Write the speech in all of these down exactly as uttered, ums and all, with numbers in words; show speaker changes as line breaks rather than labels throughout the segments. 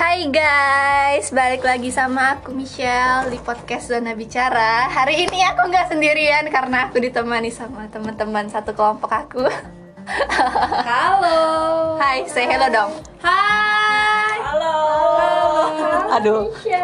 Hai guys, balik lagi sama aku Michelle di podcast Zona Bicara. Hari ini aku nggak sendirian karena aku ditemani sama teman-teman satu kelompok aku.
Halo.
Hai, say hello dong.
Hai.
Halo.
Halo.
Aduh.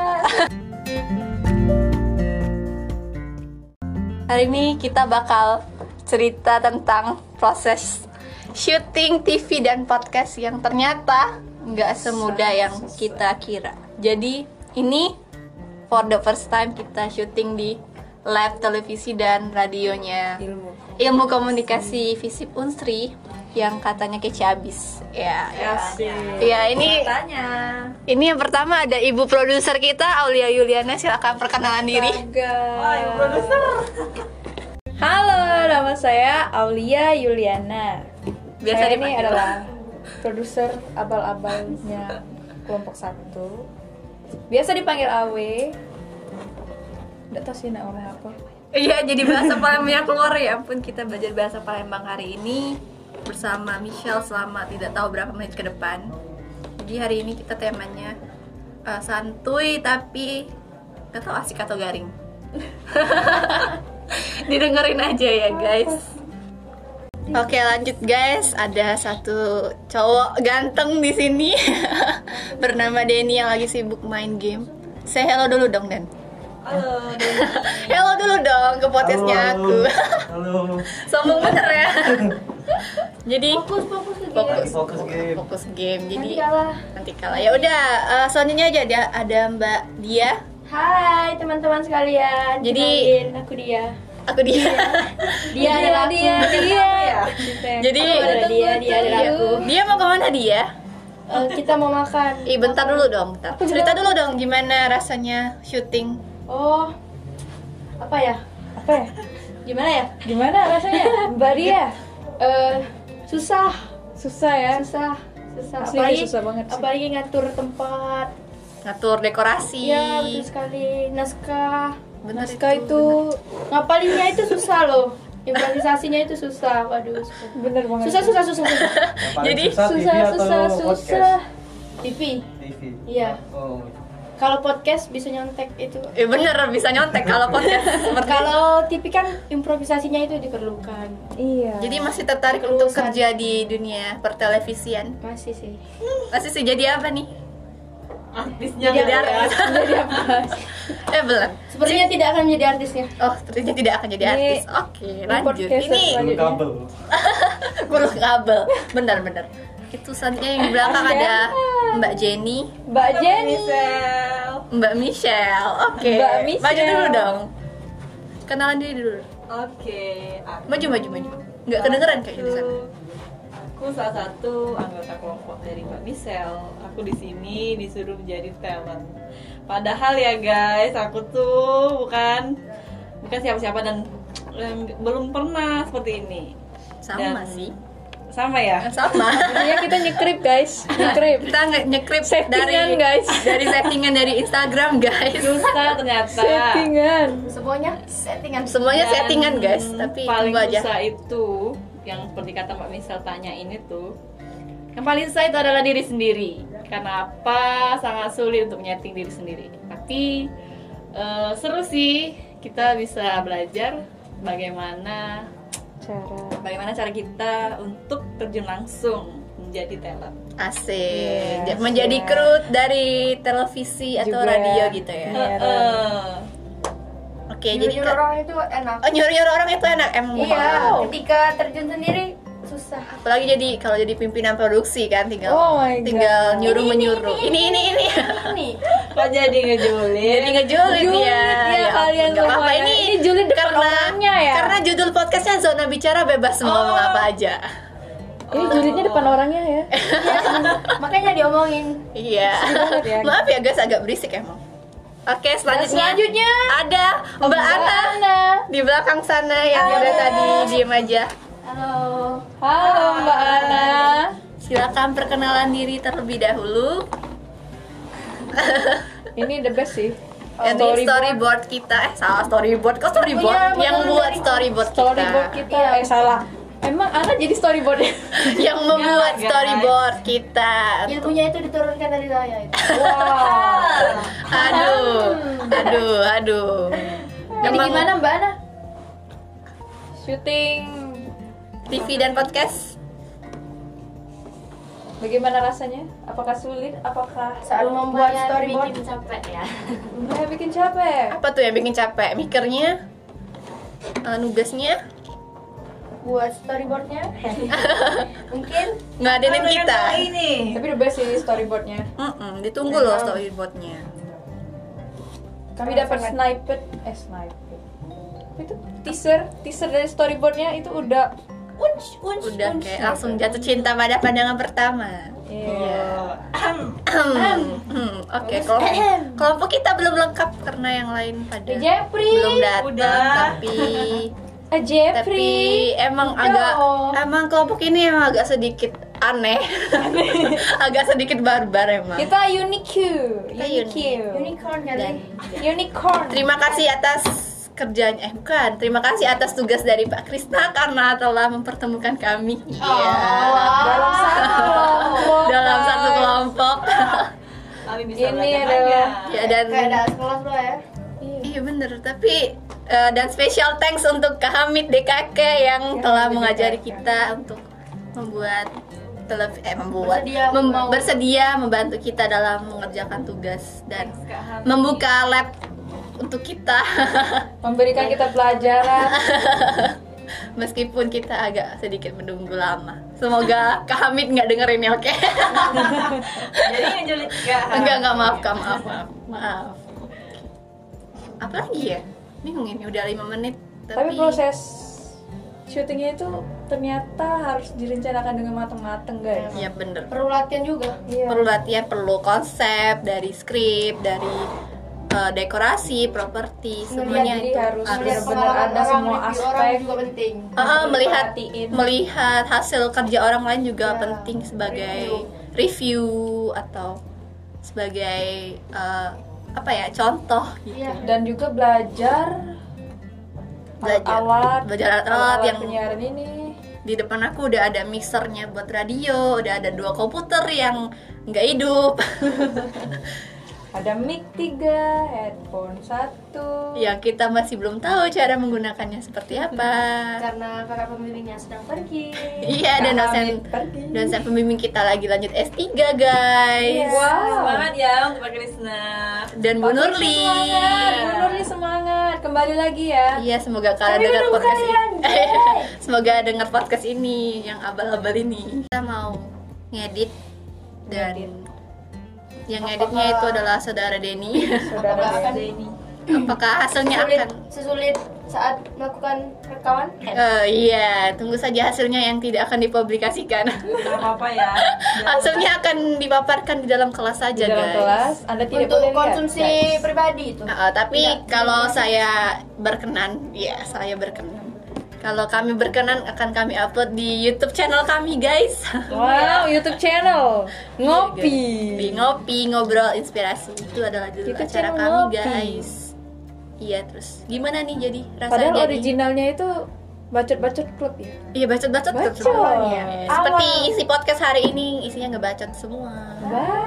Hari ini kita bakal cerita tentang proses syuting T V dan podcast yang ternyata nggak semudah yang kita kira. Jadi ini for the first time kita syuting di lab televisi dan radionya
Ilmu.
Ilmu Komunikasi Visip Unsri yang katanya kece abis. Ya, ya. Ya, ini
Tanya.
ini yang pertama ada ibu produser kita Aulia Yuliana, silakan perkenalan diri.
Wah, ibu produser. Halo, nama saya Aulia Yuliana.
Biasa
Saya ini
dipanggil.
adalah produser abal-abalnya kelompok satu. Biasa dipanggil A W. Nggak tahu sih nak ngomong apa.
Iya, jadi bahasa Palembang keluar ya ampun, kita belajar bahasa Palembang hari ini bersama Michelle selama tidak tahu berapa menit ke depan. Jadi hari ini kita temanya uh, santuy tapi nggak tahu asik atau garing. Didengerin aja ya guys. Oke, lanjut guys. Ada satu cowok ganteng di sini bernama Denny yang lagi sibuk main game. Say hello dulu dong, Den.
Halo.
Hello dulu dong ke podcastnya aku.
Halo.
Sombong bener ya. Jadi
Fokus, fokus ke
fokus,
Fokus game.
fokus game. Jadi
Nanti kalah.
nanti kalah. Ya udah, uh, selanjutnya aja ada ada Mbak Dia.
Hai teman-teman sekalian.
Jadi-
Kenalin, aku dia.
Aku dia.
Dia adalah
dia,
aku.
dia. Jadi
Aku adalah dia, dia adalah aku.
Dia mau kemana dia?
Eh, kita mau makan.
Ih, bentar dulu dong, bentar.
Aku
Cerita
bilang-
dulu dong gimana rasanya syuting.
Oh, apa ya? Apa ya? Gimana ya? Gimana rasanya, Mbak Dia? Eh, susah, susah ya? Susah, susah.
Asli
Apalagi
susah banget sih.
apalagi ngatur tempat.
Ngatur dekorasi.
Iya, betul sekali. Naskah,
Bener
naskah
itu,
itu, ngapalinnya itu susah loh. Improvisasinya itu susah. Waduh, susah.
Bener banget.
Susah, susah, susah, susah.
Yang paling
Jadi,
susah, T V
Susah,
atau
susah,
podcast?
susah. T V.
T V.
Iya.
Oh.
Kalau podcast bisa nyontek itu.
Eh bener bisa nyontek kalau podcast seperti
Kalau T V kan improvisasinya itu diperlukan.
Iya.
Jadi masih tertarik untuk kerja di dunia pertelevisian?
Masih sih.
Masih sih jadi apa nih?
Artisnya
Jadi
beda.
artis.
Jadi apa?
Eh belum.
Sepertinya tidak akan menjadi artisnya.
Oh, sepertinya tidak akan jadi
Ini-
artis. Oke, lanjut.
podcast
Ini
Belum kabel.
gulung kabel. Benar-benar. Itu selanjutnya yang di belakang ada Mbak Jenny,
Mbak Jenny.
Mbak Michelle. Oke.
Mbak Michelle.
Maju dulu dong. Kenalan diri dulu.
Oke. aku
Maju maju maju. Nggak kedengeran kayaknya di sana.
Aku salah satu anggota kelompok dari Mbak Michelle. Aku di sini disuruh menjadi talent. Padahal ya guys, aku tuh bukan bukan siapa-siapa dan em, belum pernah seperti ini.
Sama
Dan-
sih.
Sama ya?
Sama.
Intinya kita nyekrip guys, nyekrip.
Kita nge nyekrip
Settingan,
dari
guys.
dari settingan dari Instagram guys.
Susah ternyata.
Settingan.
Semuanya settingan.
Semuanya
Dan
settingan guys, tapi
paling
tunggu aja.
susah itu yang seperti kata Mbak Michelle tanya ini tuh, yang paling susah itu adalah diri sendiri. Karena apa? Sangat sulit untuk menyeting diri sendiri. Tapi eh, seru sih, kita bisa belajar bagaimana
Cara.
bagaimana cara kita untuk terjun langsung menjadi talent.
Asik.
Yes,
Menjadi
ya.
kru dari televisi atau
Juga.
radio gitu ya.
Iya.
Eh,
Oke, jadi
Nyuruh
ke-
orang itu enak.
oh, nyuruh-nyuruh orang itu enak emang.
Iya,
Wow.
ketika terjun sendiri susah.
Apalagi jadi kalau jadi pimpinan produksi kan tinggal
Oh my God.
tinggal nyuruh menyuruh. Ini ini ini.
Ini
kok jadi ngejulit?
Jadi ngejulit
Julid
ya.
ya kalian
nggak apa-apa.
semua ya.
Ini,
Ini julid depan
karena
orangnya ya?
Karena judul podcastnya Zona Bicara bebas mau ngomong apa aja.
Ini julidnya depan orangnya ya.
makanya diomongin.
Iya.
banget ya.
Maaf ya guys agak berisik emang. Oke, selanjutnya,
selanjutnya
ada Mbak Ana di belakang sana yang udah tadi diem aja.
Halo.
Halo Mbak Ana.
Silakan perkenalan diri terlebih dahulu.
Ini the best sih.
Yang di storyboard kita, eh salah storyboard, kok storyboard?
Punya
yang
model
buat
dari-
storyboard kita.
Storyboard kita
Iya.
eh salah. Emang Ana jadi storyboardnya?
yang membuat
guys.
storyboard kita.
Ilmunya itu diturunkan dari saya itu.
Wow.
Aduh, aduh, aduh.
Jadi
Emang
gimana Mbak Ana?
Syuting.
T V dan podcast?
Bagaimana rasanya? Apakah sulit? Apakah
Saat membuat storyboard
bikin capek ya.
Lumayan bikin capek?
Apa tuh yang bikin capek? Mikernya? Eh, nugasnya?
buat storyboardnya. Mungkin
Ngadenin kita.
Ini.
Tapi the best sih storyboardnya.
Mm-mm, ditunggu loh storyboardnya.
Kami dapat snippet, eh snippet. Apa itu teaser, teaser dari storyboardnya itu udah unch, unch,
Udah
unch.
kayak langsung jatuh cinta pada pandangan pertama.
Iya.
Hmm, Oke, kelompok, kelompok kita belum lengkap karena yang lain pada
Jeffrey.
belum datang,
Udah.
tapi
Eh
tapi
Jeffrey.
emang
Udah.
agak emang kelompok ini emang agak sedikit aneh, agak sedikit barbar emang.
Kita unique,
Kita
unique,
Unicorn
Dan
kali.
unicorn.
terima kasih atas kerjanya, eh bukan, terima kasih atas tugas dari Pak Krisna karena telah mempertemukan kami. Iya.
Dalam satu kelompok.
Dalam satu kelompok.
Kami bisa
Ini
belajar
adalah-
banyak.
Ya dan
Kayak ada sekolah lo ya.
iya bener, tapi eh, dan special thanks untuk Kak Hamid D K K yang telah mengajari kita untuk membuat telev- eh membuat
Bersedia
mem-
mau-
bersedia membantu kita dalam mengerjakan tugas dan
Thanks, Kak Hamid.
membuka lab untuk kita.
Memberikan kita pelajaran.
Meskipun kita agak sedikit menunggu lama. Semoga Kak Hamid nggak denger ini, oke?
Jadi ngejulit Kak Hamid.
Enggak, enggak, maaf Kak, maaf, maaf, maaf. Apa lagi ya? Bingung ini, udah lima menit.
Tapi proses syutingnya itu ternyata harus direncanakan dengan matang-matang, guys.
Iya bener.
Perlu latihan juga.
Iya.
Perlu latihan, perlu konsep dari skrip, dari uh, dekorasi, properti, semuanya
jadi
itu
harus
harus
Melihat
benar-benar
pengalaman
ada
orang,
semua
review
aspek.
orang juga penting.
Uh, uh, melihat
Perhatiin.
melihat hasil kerja orang lain juga
Ya,
penting sebagai
review.
review, atau sebagai uh, apa ya, contoh gitu.
Iya.
Dan juga belajar
Belajar.
alat
Belajar alat-alat yang-
penyiaran ini.
Di depan aku udah ada mixernya buat radio, udah ada dua komputer yang nggak hidup.
Ada mic tiga, headphone satu.
Ya kita masih belum tahu cara menggunakannya seperti apa.
Karena kakak pembimbingnya sedang pergi.
Iya, dan
Kak
dosen
Hamid pergi.
dosen pembimbing kita lagi lanjut S tiga guys.
Wow.
Semangat ya untuk Pak Krisna.
Dan Bu Nurli.
Semangat, Bu Nurli semangat. Kembali lagi ya.
Iya, semoga kalian
Kami
dengar
menunggu
podcast
kalian,
ini. Semoga dengar podcast ini yang abal-abal ini. Kita mau ngedit dan
Ngedit.
yang ngeditnya itu adalah saudara Denny.
Saudara
Apakah akan
Denny.
Apakah hasilnya
Sulit,
akan
sesulit saat melakukan rekaman?
Eh, iya, tunggu saja hasilnya yang tidak akan dipublikasikan.
Gak apa-apa ya.
Hasilnya akan dipaparkan di dalam kelas saja,
Di dalam
guys.
kelas Anda tidak
Untuk
boleh lihat,
konsumsi
guys.
pribadi itu.
Uh, tapi
Tidak.
kalau saya berkenan, ya saya berkenan. Kalau kami berkenan akan kami upload di YouTube channel kami, guys.
Wow, YouTube channel ngopi.
Di ngopi, ngobrol, inspirasi. Itu adalah judul
Kita
acara
channel
kami,
ngopi.
guys. Iya, terus gimana nih jadi rasanya?
Padahal
jadi?
originalnya itu bacot-bacot klub ya.
Iya, bacot-bacot
Bacot.
semuanya. Seperti
Awal.
isi podcast hari ini isinya ngebacot semua.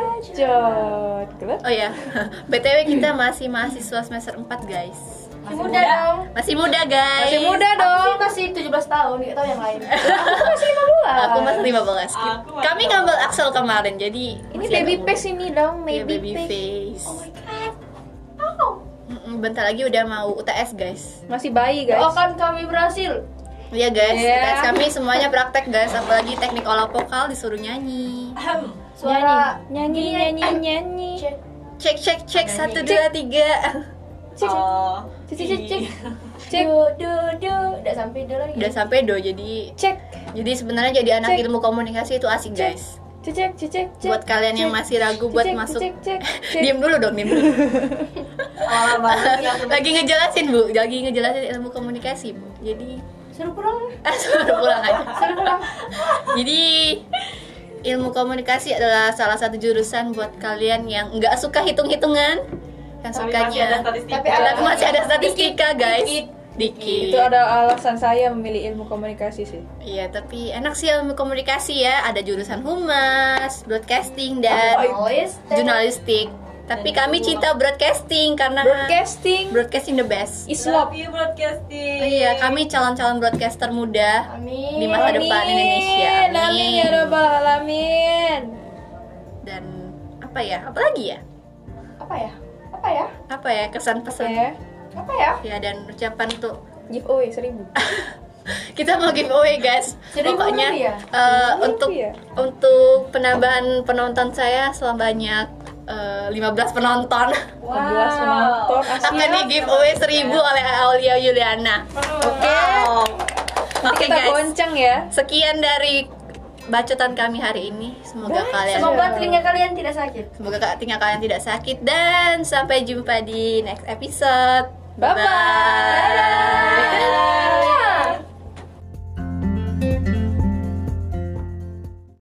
Bacot klub.
Oh ya, B T W kita masih mahasiswa semester empat, guys.
Masih muda dong.
Masih muda, guys.
Masih muda
Aku
dong.
sih masih tujuh belas tahun, nggak tahu yang lain.
Masih lima belas.
Aku masih lima belas.
Aku masih
Kami
lima
ngambil
belas.
Axel kemarin, jadi
Ini
masih
baby
agak muda.
face ini dong,
Iya,
baby,
baby
face.
face.
Oh my god. Oh.
Mm-mm, bentar lagi udah mau U T S, guys.
Masih bayi, guys.
Doakan kami berhasil.
Iya, guys.
Iya.
U T S kami semuanya praktek, guys. Apalagi teknik olah vokal disuruh nyanyi.
Ahem.
Suara
nyanyi, nyanyi, nyanyi, nyanyi.
Cek.
Cek, cek, cek. Satu, dua, tiga.
Cek,
Oh.
cek, cek, cek.
Iya.
Cek.
Du du du. Udah sampai do lagi.
Udah sampai do. Jadi,
Cek.
jadi sebenarnya jadi anak
Cek.
ilmu komunikasi itu asik,
Cek.
guys.
Cek, cek, cek, cek, cek.
Buat kalian yang
Cek.
masih ragu buat
Cek,
masuk,
cek, cek, cek.
diem dulu dong, diem dulu.
Awal banget ya.
Lagi ngejelasin, Bu. Lagi ngejelasin ilmu komunikasi, Bu. Jadi
Suruh pulang.
ah, suruh pulang aja.
Suruh pulang.
Jadi ilmu komunikasi adalah salah satu jurusan buat kalian yang nggak suka hitung-hitungan, yang
Tapi masih ada
sukanya
statistika.
Tapi
Tapi
ada
masih ada statistika, guys.
Dikit.
Dikit.
Itu ada alasan saya memilih ilmu komunikasi sih.
Iya, tapi enak sih ilmu komunikasi ya. Ada jurusan humas, broadcasting dan jurnalistik. Tapi kami cinta broadcasting karena
Broadcasting
broadcasting the best.
Islam.
Love you broadcasting.
Iya, kami calon-calon broadcaster muda
Amin.
di masa depan Indonesia.
Amin ya rabbal alamin.
Dan apa ya? Apa lagi ya?
Apa ya? Apa ya?
Apa ya kesan pesan?
Ya,
Apa ya?
Ya, dan ucapan tuh
giveaway seribu.
kita mau giveaway guys.
Seribu
Pokoknya
kali ya?
eh,
Seribu
untuk
ya?
untuk penambahan penonton saya sebanyak eh, lima belas penonton
Wow.
enam belas penonton
akan
Asia.
di giveaway seribu oleh Aulia Yuliana.
Oke.
Wow. Oke
Kita
guys,
goncang ya.
sekian dari bacotan kami hari ini. Semoga kalian
Semoga telinga kalian tidak sakit.
semoga telinga kalian tidak sakit dan sampai jumpa di next episode.
Bye-bye.
Bye.